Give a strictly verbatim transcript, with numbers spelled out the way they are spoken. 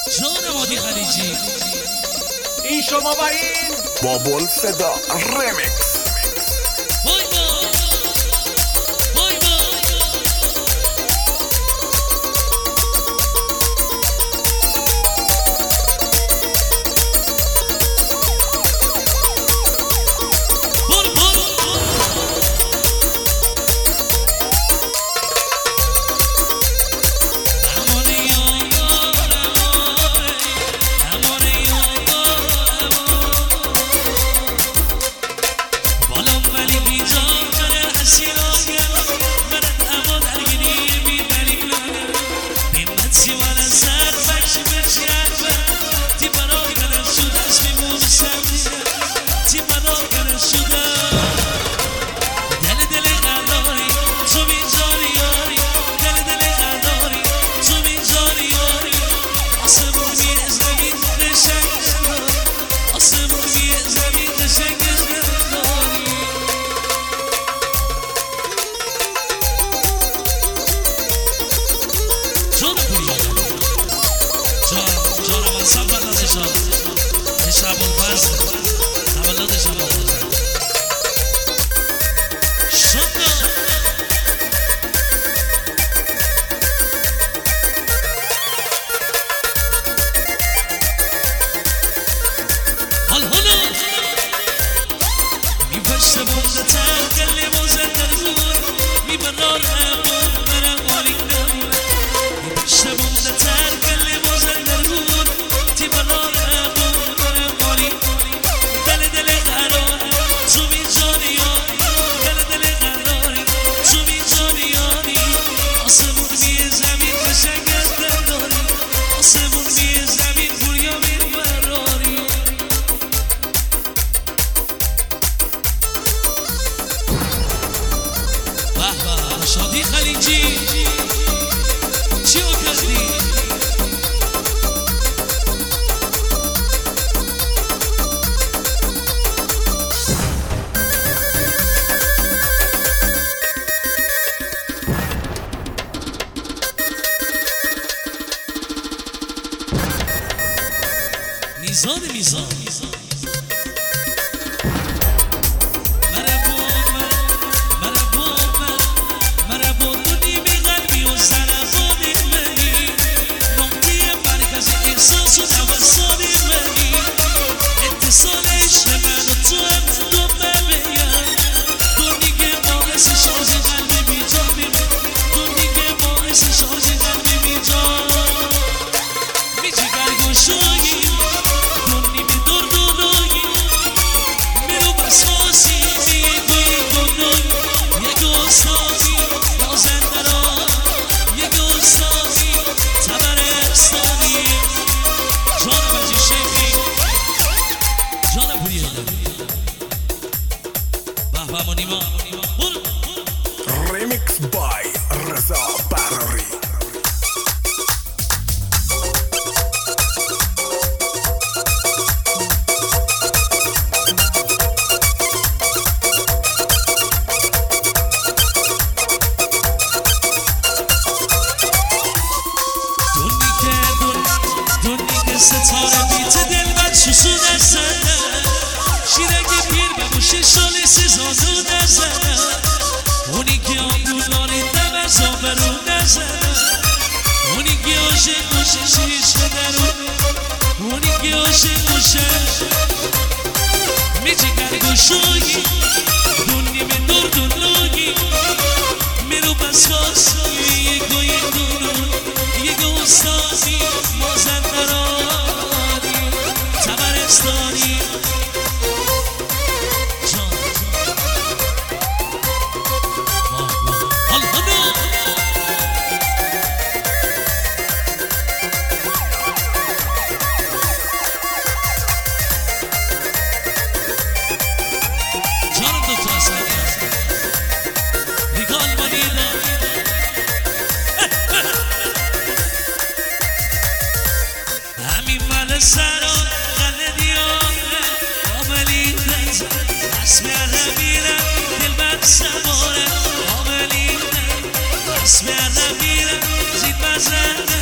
جان مادی خلیجی این شما و این بابل صدا رمیکس. وای وای وای وای بول بول شادی خلیجی چیو کردی؟ میزان میزان Remix by Reza Barari. ستاره بیت دل بد شسو نزنه شیرگی پیر ببوشه شالی سیزازو نزنه اونی که آمدونانی دم زابرو نزنه اونی که عاشق باشه شیش بدرون اونی که عاشق باشه میچه گرگوشویی دونی به دور دونلوگی میرو بس خواستوی یکو یکونون یکو استانی مازندرانی تبرستانی سرا غلدیانه آملی دنزه اسم نمیرم دل بر سواره آملی دنزه اسم نمیرم زید بزنه